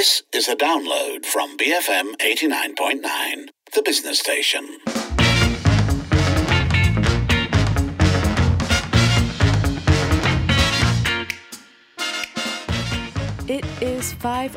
This is a download from BFM 89.9, the business station. It is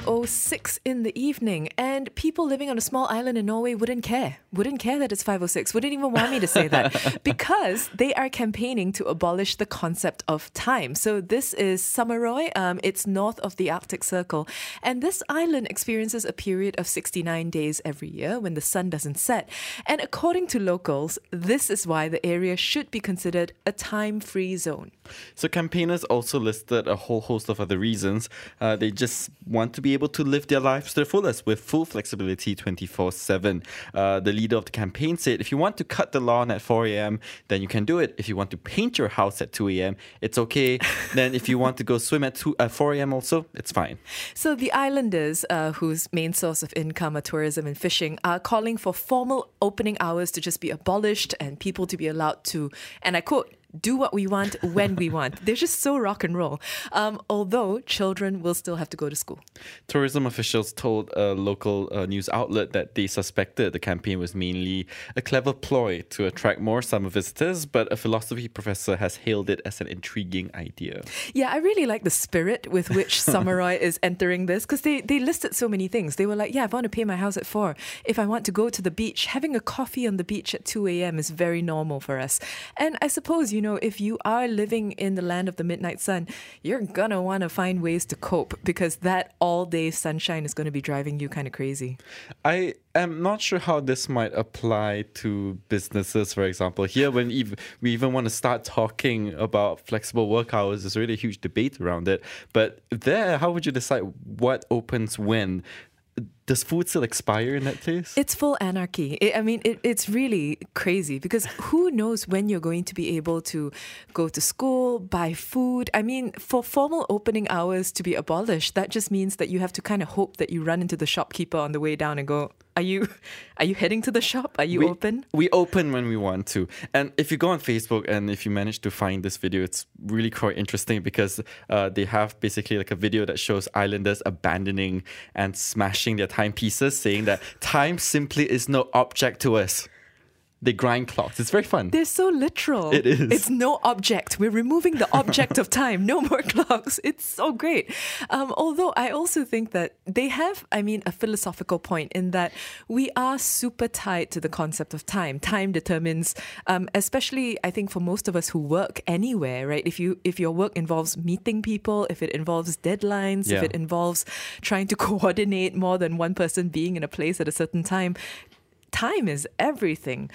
5:06 in the evening, and people living on a small island in Norway wouldn't care that it's 5:06, wouldn't even want me to say that, because they are campaigning to abolish the concept of time. So this is Suðuroy, it's north of the Arctic Circle, and this island experiences a period of 69 days every year when the sun doesn't set. And according to locals, this is why the area should be considered a time-free zone. So campaigners also listed a whole host of other reasons. They just want to be able to live their lives to the fullest with full flexibility 24/7. The leader of the campaign said, if you want to cut the lawn at 4 a.m., then you can do it. If you want to paint your house at 2 a.m., it's okay. Then if you want to go swim at 4 a.m. also, it's fine. So the islanders, whose main source of income are tourism and fishing, are calling for formal opening hours to just be abolished and people to be allowed to, and I quote, do what we want when we want. They're just so rock and roll. Although children will still have to go to school. Tourism officials told a local news outlet that they suspected the campaign was mainly a clever ploy to attract more summer visitors, but a philosophy professor has hailed it as an intriguing idea. Yeah, I really like the spirit with which Suðuroy is entering this, because they listed so many things. They were like, yeah, if I want to pay my house at 4, if I want to go to the beach, having a coffee on the beach at 2 a.m. is very normal for us. And I suppose, if you are living in the land of the midnight sun, you're going to want to find ways to cope, because that all-day sunshine is going to be driving you kind of crazy. I am not sure how this might apply to businesses, for example. Here, when we even want to start talking about flexible work hours, there's already a huge debate around it. But there, how would you decide what opens when? Does food still expire in that place? It's full anarchy. It's really crazy, because who knows when you're going to be able to go to school, buy food. For formal opening hours to be abolished, that just means that you have to kind of hope that you run into the shopkeeper on the way down and go, Are you heading to the shop? Are you open? We open when we want to. And if you go on Facebook and if you manage to find this video, it's really quite interesting, because they have basically like a video that shows islanders abandoning and smashing their timepieces, saying that time simply is no object to us. They grind clocks. It's very fun. They're so literal. It is. It's no object. We're removing the object of time. No more clocks. It's so great. Although I also think that they have, a philosophical point in that we are super tied to the concept of time. Time determines, especially I think for most of us who work anywhere, right? If your work involves meeting people, if it involves deadlines, if it involves trying to coordinate more than one person being in a place at a certain time, time is everything.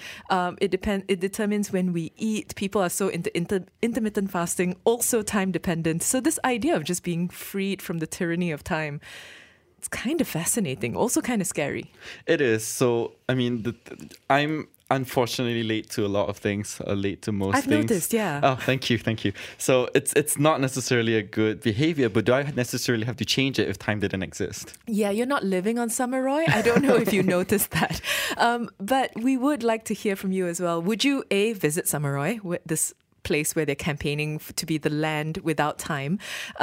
It determines when we eat. People are so into intermittent fasting, also time dependent. So this idea of just being freed from the tyranny of time, it's kind of fascinating, also kind of scary. It is. So, I'm unfortunately late to a lot of things, late to most things. I've noticed, yeah. Oh, thank you. So it's not necessarily a good behavior, but do I necessarily have to change it if time didn't exist? Yeah, you're not living on Suðuroy. I don't know if you noticed that. But we would like to hear from you as well. Would you, visit Suðuroy, this place where they're campaigning to be the land without time?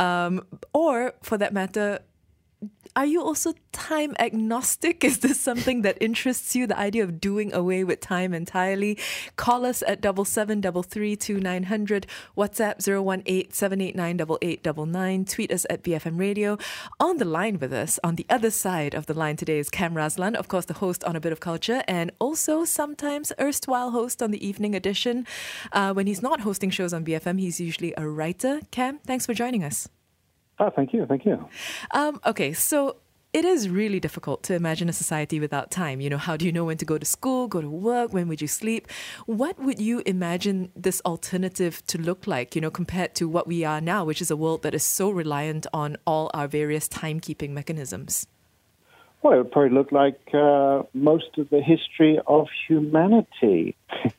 Or, for that matter, are you also time agnostic? Is this something that interests you, the idea of doing away with time entirely? Call us at 77332900, WhatsApp 018-789-8899, tweet us at BFM Radio. On the line with us, on the other side of the line today is Cam Raslan, of course the host on A Bit of Culture, and also sometimes erstwhile host on the Evening Edition. When he's not hosting shows on BFM, he's usually a writer. Cam, thanks for joining us. Oh, thank you. Okay, so it is really difficult to imagine a society without time. How do you know when to go to school, go to work, when would you sleep? What would you imagine this alternative to look like, compared to what we are now, which is a world that is so reliant on all our various timekeeping mechanisms? Well, it would probably look like most of the history of humanity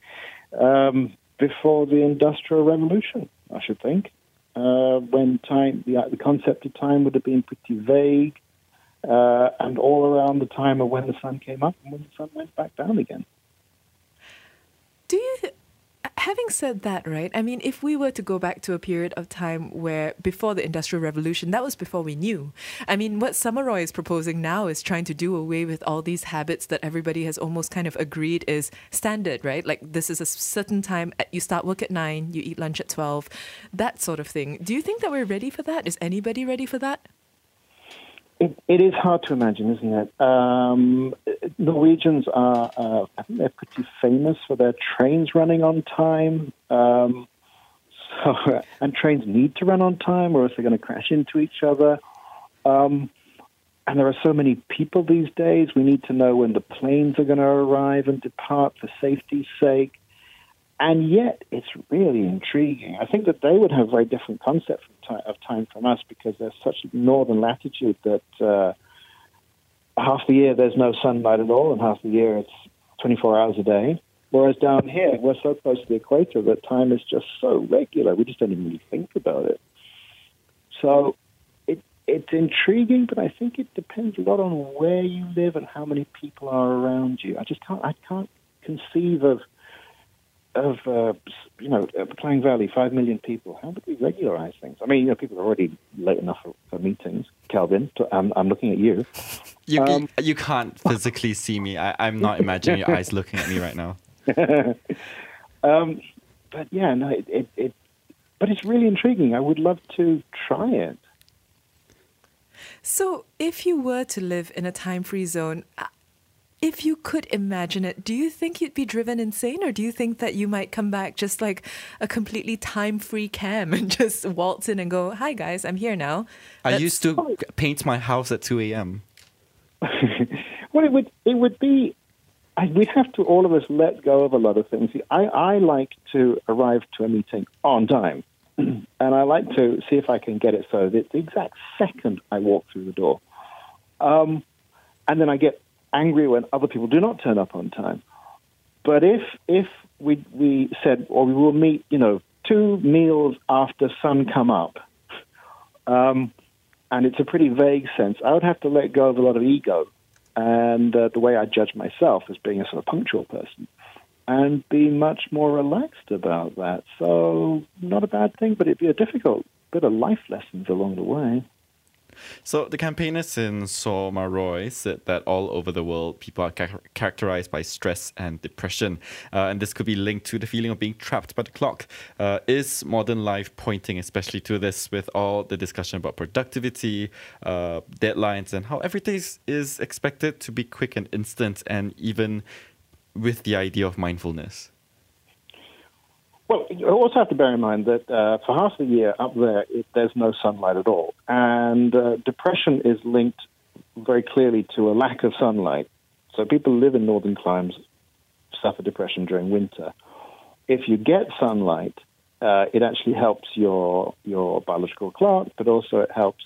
before the Industrial Revolution, I should think. When time, the concept of time would have been pretty vague, and all around the time of when the sun came up and when the sun went back down again. having said that, right, I mean, if we were to go back to a period of time where before the Industrial Revolution, that was before we knew. I mean, what Samaroy is proposing now is trying to do away with all these habits that everybody has almost kind of agreed is standard, right? Like this is a certain time, you start work at 9, you eat lunch at 12, that sort of thing. Do you think that we're ready for that? Is anybody ready for that? It is hard to imagine, isn't it? Norwegians are, I think they're pretty famous for their trains running on time. And trains need to run on time or else they're going to crash into each other. And there are so many people these days. We need to know when the planes are going to arrive and depart for safety's sake. And yet, it's really intriguing. I think that they would have a very different concept of time from us because there's such northern latitude that half the year there's no sunlight at all, and half the year it's 24 hours a day. Whereas down here, we're so close to the equator that time is just so regular. We just don't even really think about it. So it's intriguing, but I think it depends a lot on where you live and how many people are around you. I can't conceive of Klang Valley, 5 million people. How would we regularize things? I mean, people are already late enough for meetings. Calvin, I'm looking at you. You can't physically see me. I'm not imagining your eyes looking at me right now. But yeah, no, but it's really intriguing. I would love to try it. So if you were to live in a time-free zone, if you could imagine it, do you think you'd be driven insane, or do you think that you might come back just like a completely time-free Cam and just waltz in and go, "Hi guys, I'm here now"? I used to paint my house at 2 a.m. Well, it would be. We'd have to, all of us, let go of a lot of things. I like to arrive to a meeting on time, and I like to see if I can get it so that the exact second I walk through the door, and then I get angry when other people do not turn up on time. But if we said, or we will meet, 2 meals after sun come up, and it's a pretty vague sense, I would have to let go of a lot of ego and the way I judge myself as being a sort of punctual person, and be much more relaxed about that. So not a bad thing, but it'd be a difficult bit of life lessons along the way. So the campaigners in Samaroy said that all over the world, people are characterized by stress and depression. And this could be linked to the feeling of being trapped by the clock. Is modern life pointing especially to this with all the discussion about productivity, deadlines, and how everything is expected to be quick and instant, and even with the idea of mindfulness? Well, you also have to bear in mind that for half the year up there, there's no sunlight at all. And depression is linked very clearly to a lack of sunlight. So people who live in northern climes suffer depression during winter. If you get sunlight, it actually helps your biological clock, but also it helps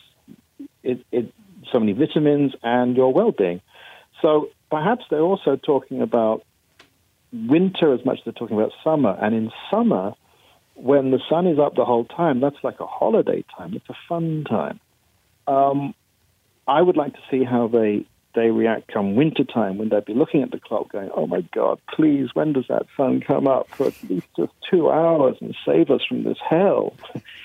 so many vitamins and your well-being. So perhaps they're also talking about winter as much as they're talking about summer. And in summer, when the sun is up the whole time, that's like a holiday time. It's a fun time. I would like to see how they react come winter time, when they'd be looking at the clock going, "Oh my God, please, when does that sun come up for at least just 2 hours and save us from this hell?"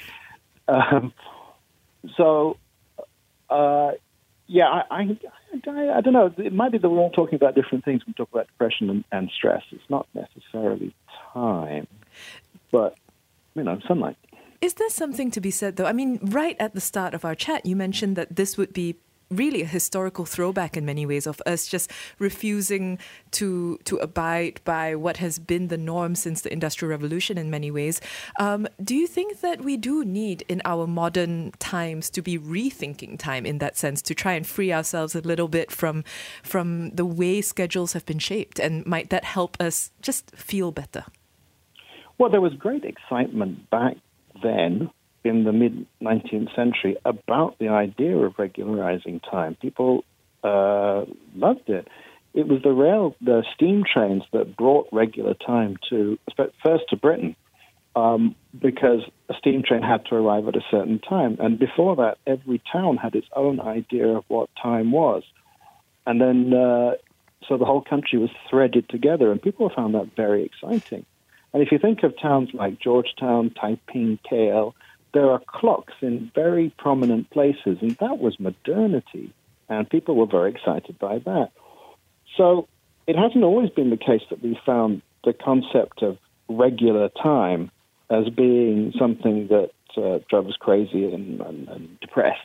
Yeah, I don't know. It might be that we're all talking about different things when we talk about depression and stress. It's not necessarily time, but, sunlight. Is there something to be said, though? I mean, right at the start of our chat, you mentioned that this would be really a historical throwback in many ways of us just refusing to abide by what has been the norm since the Industrial Revolution in many ways. Do you think that we do need in our modern times to be rethinking time in that sense, to try and free ourselves a little bit from the way schedules have been shaped? And might that help us just feel better? Well, there was great excitement back then in the mid-19th century about the idea of regularizing time. People loved it. It was the steam trains that brought regular time first to Britain, because a steam train had to arrive at a certain time. And before that, every town had its own idea of what time was. And then, so the whole country was threaded together, and people found that very exciting. And if you think of towns like Georgetown, Taiping, KL, there are clocks in very prominent places, and that was modernity, and people were very excited by that. So it hasn't always been the case that we found the concept of regular time as being something that drove us crazy and depressed.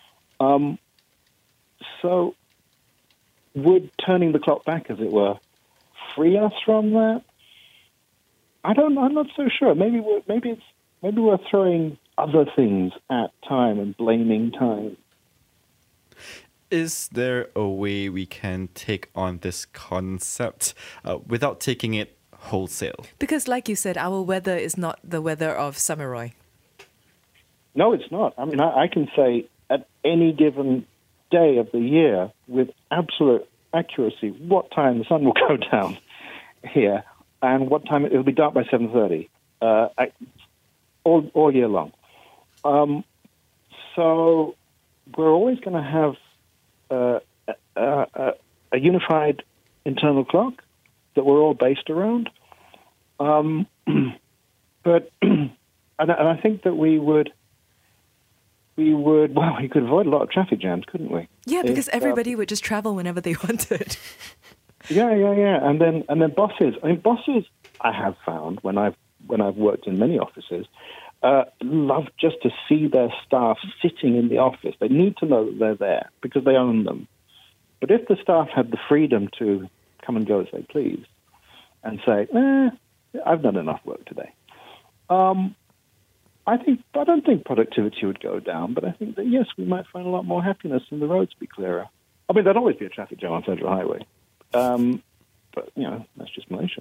So would turning the clock back, as it were, free us from that? I'm not so sure. Maybe we're throwing other things at time and blaming time. Is there a way we can take on this concept without taking it wholesale? Because like you said, our weather is not the weather of Samaroy. No, it's not. I mean, I can say at any given day of the year with absolute accuracy what time the sun will go down here and what time it'll be dark by 7:30 all year long. So we're always going to have a unified internal clock that we're all based around. But and I think that we could avoid a lot of traffic jams, couldn't we? Yeah, because everybody would just travel whenever they wanted. Yeah. And then bosses. I mean, bosses, I have found when I've worked in many offices, love just to see their staff sitting in the office. They need to know that they're there because they own them. But if the staff had the freedom to come and go as they please and say, I've done enough work today, I don't think productivity would go down, but I think that, yes, we might find a lot more happiness and the roads be clearer. I mean, there'd always be a traffic jam on Federal Highway. But, that's just Malaysia.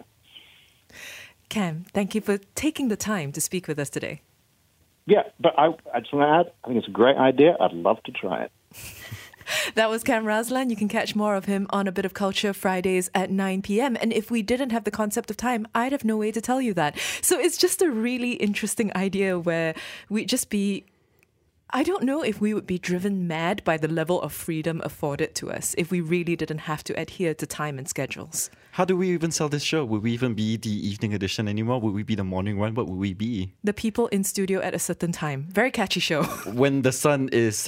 Cam, thank you for taking the time to speak with us today. Yeah, but I just want to add, I think it's a great idea. I'd love to try it. That was Cam Raslan. You can catch more of him on A Bit of Culture Fridays at 9 p.m. And if we didn't have the concept of time, I'd have no way to tell you that. So it's just a really interesting idea where we'd just be... I don't know if we would be driven mad by the level of freedom afforded to us if we really didn't have to adhere to time and schedules. How do we even sell this show? Will we even be the evening edition anymore? Will we be the morning one? What will we be? The people in studio at a certain time. Very catchy show. When the sun is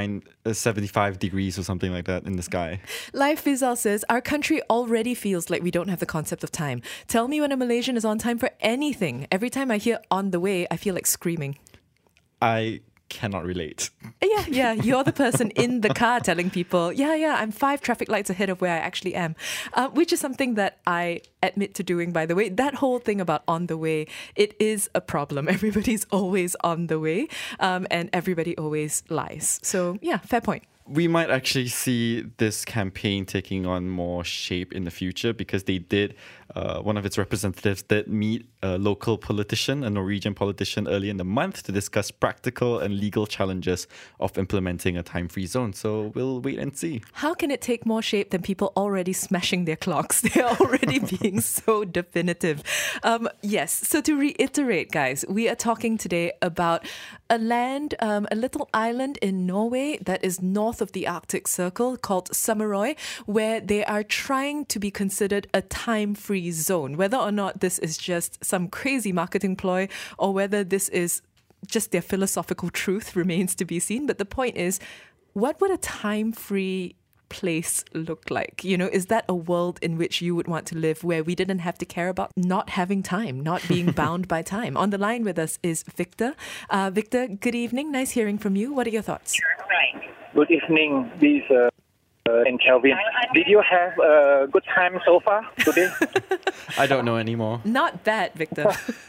75 degrees or something like that in the sky. Live Fizal says, our country already feels like we don't have the concept of time. Tell me when a Malaysian is on time for anything. Every time I hear on the way, I feel like screaming. I cannot relate. Yeah, you're the person in the car telling people, I'm 5 traffic lights ahead of where I actually am, which is something that I admit to doing, by the way. That whole thing about on the way, it is a problem. Everybody's always on the way, and everybody always lies. So yeah, fair point. We might actually see this campaign taking on more shape in the future because they did, one of its representatives did meet a local politician, a Norwegian politician, early in the month to discuss practical and legal challenges of implementing a time-free zone. So we'll wait and see. How can it take more shape than people already smashing their clocks? They're already being so definitive. Yes, so to reiterate, guys, we are talking today about a land, a little island in Norway that is north of the Arctic Circle called Samaroy, where they are trying to be considered a time-free zone. Whether or not this is just some crazy marketing ploy or whether this is just their philosophical truth remains to be seen. But the point is, what would a time-free place look like? Is that a world in which you would want to live where we didn't have to care about not having time, not being bound by time? On the line with us is Victor. Victor, good evening. Nice hearing from you. What are your thoughts? Good evening, this and Kelvin. Did you have a good time so far today? I don't know anymore. Not bad, Victor.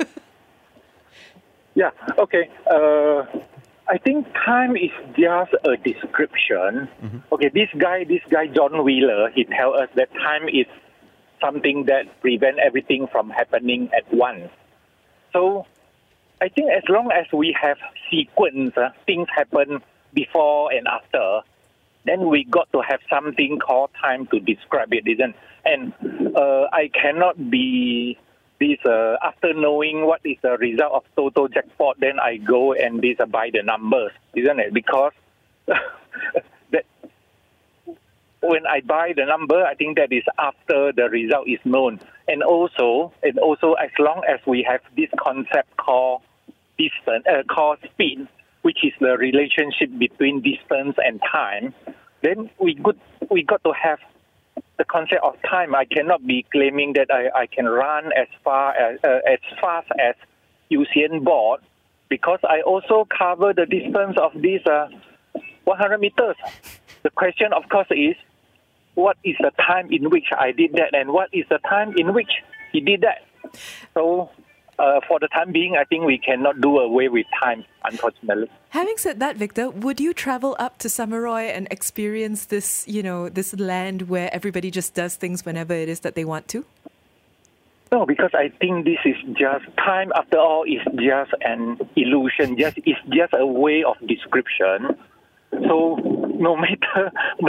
Yeah, okay. I think time is just a description. Mm-hmm. Okay, this guy John Wheeler, he tells us that time is something that prevents everything from happening at once. So I think as long as we have sequence, things happen before and after, then we got to have something called time to describe it, isn't? And I cannot be this after knowing what is the result of Toto jackpot, then I go and buy the numbers, isn't it? Because when I buy the number, I think that is after the result is known. And also, as long as we have this concept called distance, called speed, which is the relationship between distance and time, then we got to have the concept of time. I cannot be claiming that I can run as fast as Usain Bolt, because I also cover the distance of this 100 meters. The question, of course, is what is the time in which I did that, and what is the time in which he did that? So, for the time being, I think we cannot do away with time, unfortunately. Having said that, Victor, would you travel up to Samaroy and experience this, this land where everybody just does things whenever it is that they want to? No, because I think this is just time. After all, is just an illusion. It's just a way of description. So no matter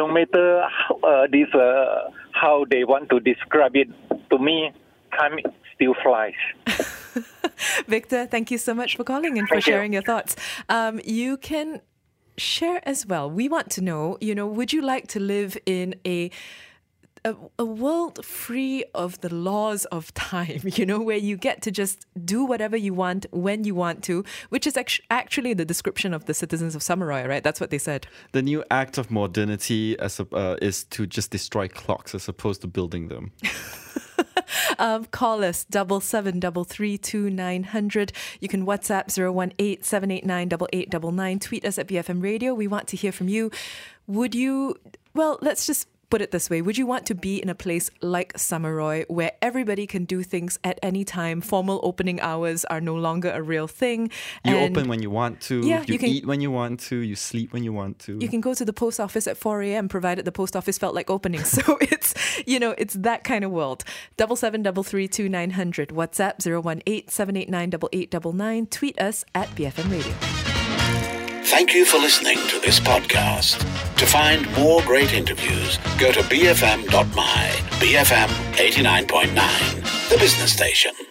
how they want to describe it, to me, time still flies. Victor, thank you so much for calling and for sharing your thoughts. You can share as well. We want to know, would you like to live in a world free of the laws of time, where you get to just do whatever you want when you want to, which is actually the description of the citizens of Samaroy, right? That's what they said. The new act of modernity is to just destroy clocks as opposed to building them. Call us 77332900. You can WhatsApp 018-789-8899. Tweet us at BFM Radio. We want to hear from you. Let's just put it this way. Would you want to be in a place like Samaroy where everybody can do things at any time? Formal opening hours are no longer a real thing. You open when you want to. Yeah, you eat when you want to. You sleep when you want to. You can go to the post office at 4 a.m. provided the post office felt like opening. So it's, it's that kind of world. 77332900. WhatsApp 018-789-8899. Tweet us at BFM Radio. Thank you for listening to this podcast. To find more great interviews, go to bfm.my. BFM 89.9, the business station.